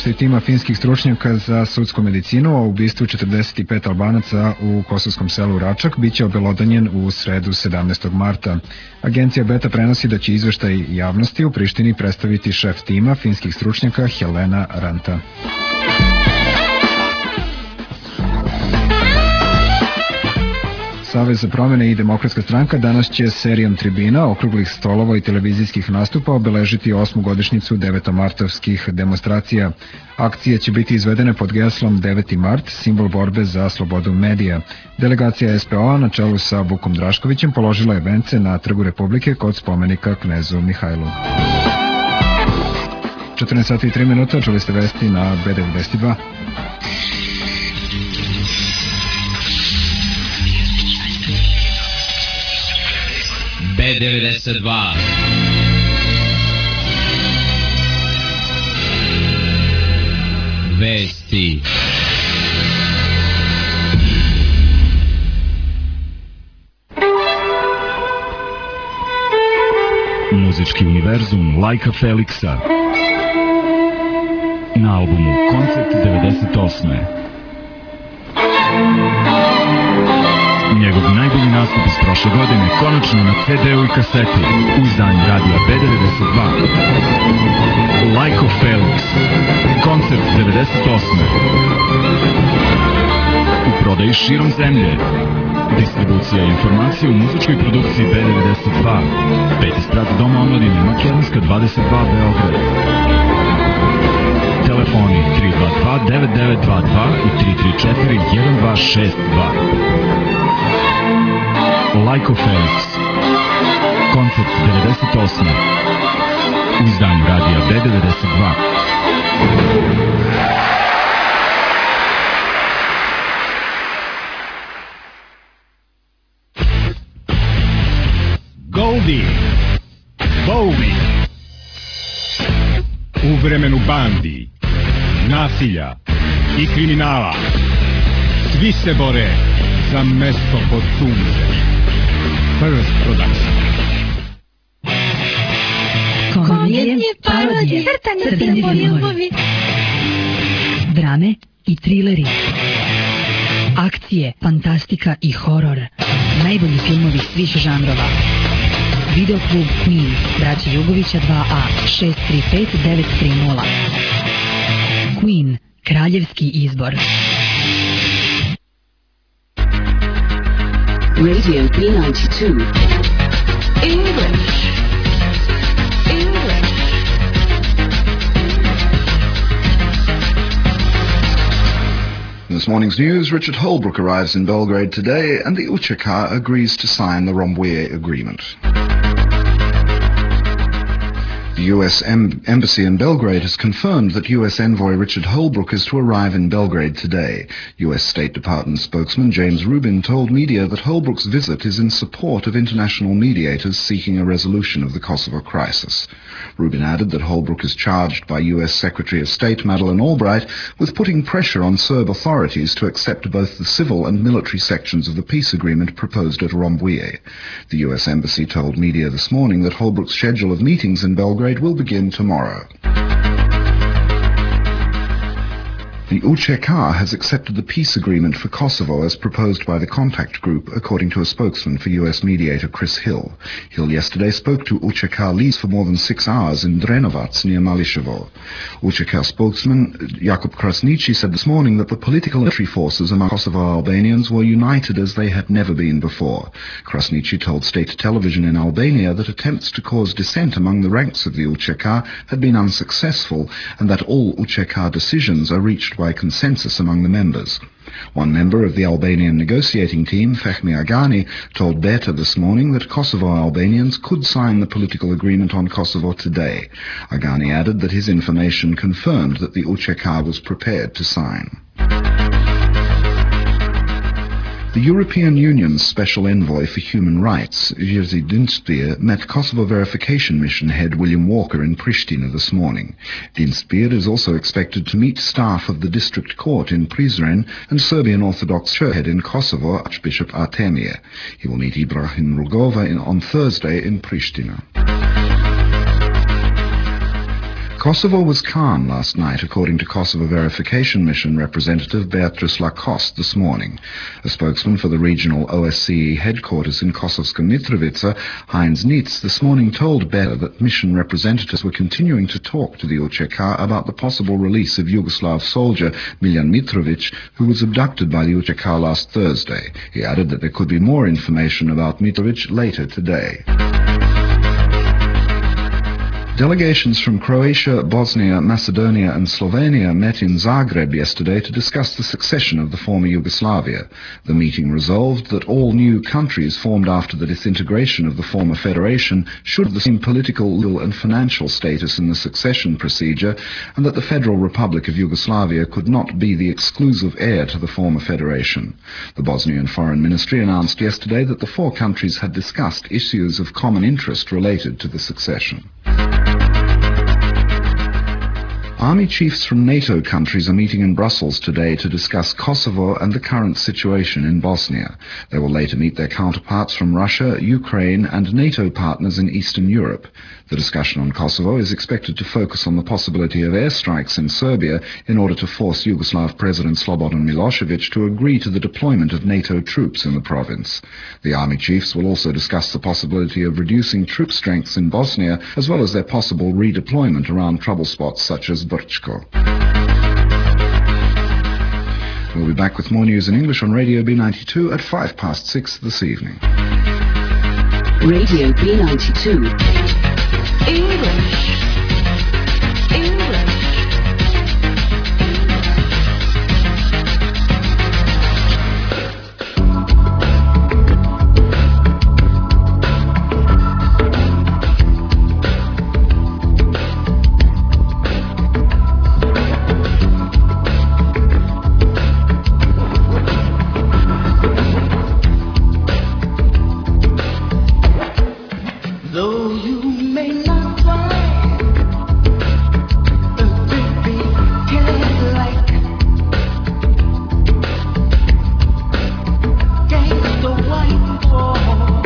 izveštaj tima finskih stručnjaka za sudsku medicinu o ubistvu 45 Albanaca u kosovskom selu Račak biće obelodanjen u sredu 17. marta. Agencija Beta prenosi da će izveštaj javnosti u Prištini predstaviti šef tima finskih stručnjaka Helena Ranta. Savez za promjene i Demokratska stranka danas će serijom tribina, okruglih stolova i televizijskih nastupa obeležiti 8. godišnjicu 9. martovskih demonstracija. Akcije će biti izvedene pod geslom 9. mart, simbol borbe za slobodu medija. Delegacija SPO-a na čelu sa Vukom Draškovićem položila je vence na Trgu Republike kod spomenika knezu Mihajlu. 14 sati i 3 minuta, čuli ste vesti na B92. B92 Vesti. Muzički univerzum Lajka Feliksa na albumu Koncept 98. Njegov najbolji nastup iz prošle godine konačno na CD-u i kaseti u izdanju radija B92. Lajko Felix, Koncept 98. U prodaji širom zemlje. Distribucija i informacija u muzičkoj produkciji B92. 5. sprat Doma omladine Makedonska 22 Beograd. Telefoni 322-9922 i 334-1262. Lajko Felix, Koncept 98. U izdanju radija B92. Goldie, Bowie. U vremenu bandi, nasilja i kriminala svi se bore za mesto pod suncem. First Production. Komedije, parodije, crtani filmovi, drame i trileri, akcije, fantastika i horor, najbolji filmovi svih žanrova. Videoklub Queen, braća Jugovića 2A, 635-930. Queen, kraljevski izbor. Radio B92. English. In this morning's news, Richard Holbrooke arrives in Belgrade today and the UÇK agrees to sign the Rambouillet Agreement. The U.S. Embassy in Belgrade has confirmed that U.S. envoy Richard Holbrooke is to arrive in Belgrade today. U.S. State Department spokesman James Rubin told media that Holbrooke's visit is in support of international mediators seeking a resolution of the Kosovo crisis. Rubin added that Holbrooke is charged by U.S. Secretary of State Madeleine Albright with putting pressure on Serb authorities to accept both the civil and military sections of the peace agreement proposed at Rambouillet. The U.S. Embassy told media this morning that Holbrooke's schedule of meetings in Belgrade will begin tomorrow. The UÇK has accepted the peace agreement for Kosovo as proposed by the contact group, according to a spokesman for U.S. mediator Chris Hill. Hill yesterday spoke to UÇK leaders for more than 6 hours in Drenovac near Mališevo. UÇK spokesman Jakub Krasniqi said this morning that the political and military forces among Kosovo Albanians were united as they had never been before. Krasniqi told state television in Albania that attempts to cause dissent among the ranks of the UÇK had been unsuccessful and that all UÇK decisions are reached by consensus among the members. One member of the Albanian negotiating team, Fehmi Agani, told Beta this morning that Kosovo Albanians could sign the political agreement on Kosovo today. Agani added that his information confirmed that the UÇK was prepared to sign. The European Union's Special Envoy for Human Rights, Jerzy Dinspir, met Kosovo Verification Mission head William Walker in Pristina this morning. Dinspir is also expected to meet staff of the District Court in Prizren and Serbian Orthodox Church head in Kosovo, Archbishop Artemije. He will meet Ibrahim Rugova on Thursday in Pristina. Kosovo was calm last night, according to Kosovo Verification Mission representative Beatrice Lacoste this morning. A spokesman for the regional OSCE headquarters in Kosovska Mitrovica, Heinz Nietz, this morning told BETA that mission representatives were continuing to talk to the UÇK about the possible release of Yugoslav soldier Miljan Mitrovic, who was abducted by the UÇK last Thursday. He added that there could be more information about Mitrovic later today. Delegations from Croatia, Bosnia, Macedonia and Slovenia met in Zagreb yesterday to discuss the succession of the former Yugoslavia. The meeting resolved that all new countries formed after the disintegration of the former federation should have the same political, legal and financial status in the succession procedure, and that the Federal Republic of Yugoslavia could not be the exclusive heir to the former federation. The Bosnian Foreign Ministry announced yesterday that the four countries had discussed issues of common interest related to the succession. Army chiefs from NATO countries are meeting in Brussels today to discuss Kosovo and the current situation in Bosnia. They will later meet their counterparts from Russia, Ukraine and NATO partners in Eastern Europe. The discussion on Kosovo is expected to focus on the possibility of airstrikes in Serbia in order to force Yugoslav President Slobodan Milosevic to agree to the deployment of NATO troops in the province. The army chiefs will also discuss the possibility of reducing troop strengths in Bosnia, as well as their possible redeployment around trouble spots such as Brčko. We'll be back with more news in English on Radio B92 at 6:05 this evening. Radio B92. English. Though you may not try, a baby can't like gangsta white wall,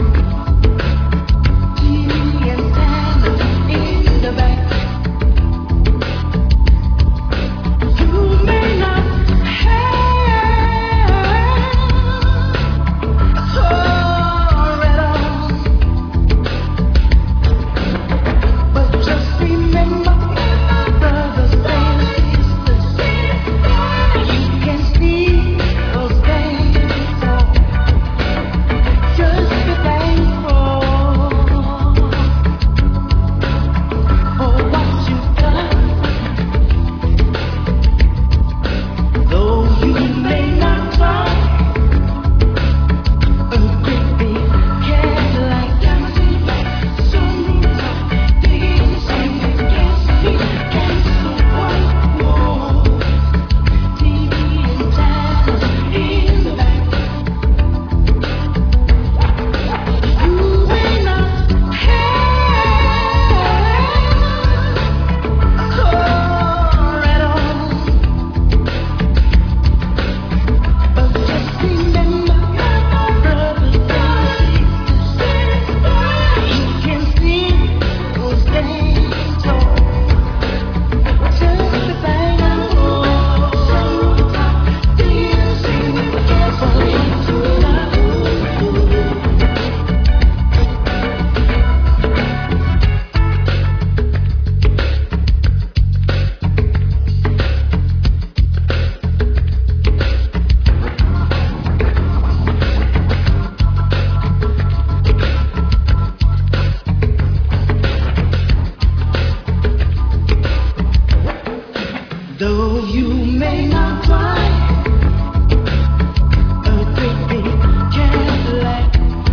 TV antennas in the back. You may not have a car at all, but just remember, brothers and sisters, you can still stand tall. Just be thankful for what you've done. Though you may not try, a great big Cadillac, sunroof, digging the same gas heat, gangsta white walls, TV antennas in the back. You may not have a car at all, but just remember, brothers and sisters, you can still stand tall. Just be thankful, sunroof, dancing gas for love. Though you may not drive a great big Cadillac,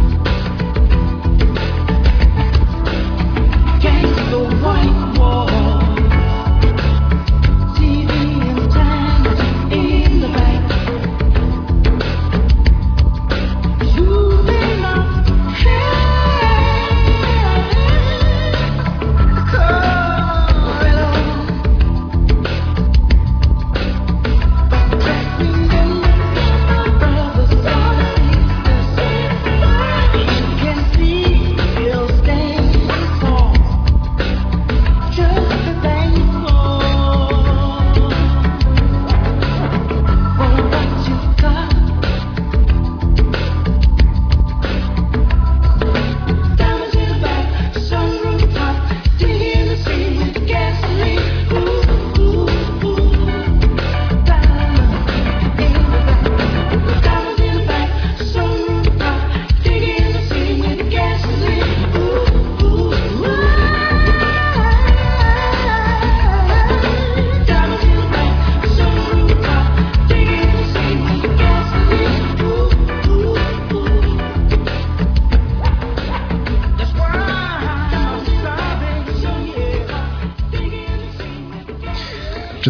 gangsta white walls, TV antennas in the back. You may not have a car at all, but just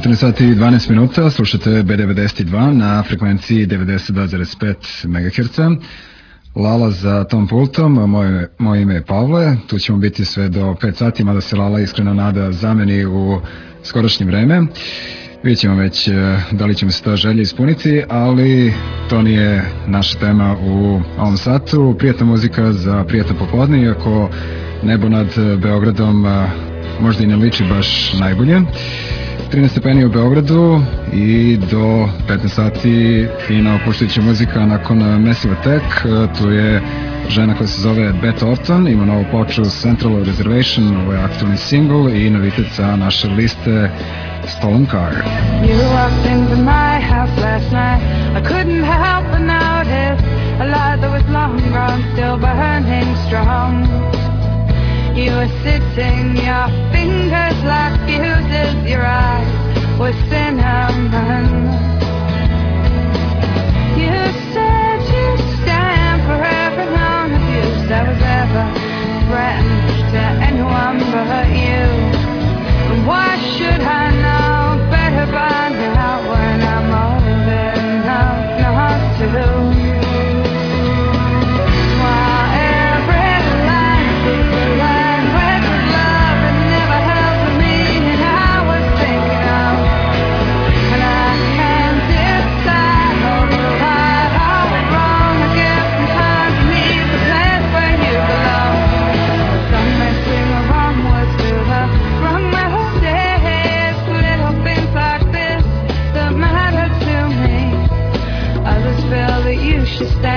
14 sati i 12 minuta, slušate B92 na frekvenciji 92,5 MHz. Lala za tom pultom, moje ime je Pavle, tu ćemo biti sve do 5 sati, mada se Lala iskreno nada zameni u skorašnje vreme. Vidjet ćemo već da li ćemo se ta želja ispuniti, ali to nije naša tema u ovom satu. Prijatna muzika za prijatno popodne, iako nebo nad Beogradom možda i ne liči baš najbolje. 13 stepeni u Beogradu i do 15 sati fina opuštajuća muzika nakon Massive Attack. Tu je žena koja se zove Beth Orton, ima novu ploču Central Reservation, ovo je aktualni single i novitet sa naše liste Stolen Car. You walked into my house last night. I couldn't help but notice a light that was long gone, still burning strong. You were sitting, your fingers like fuses, your eyes were cinnamon. You said you stand for every known abuse that was ever threatened to anyone but you. And why should I know better by now when I'm old enough not to? Stay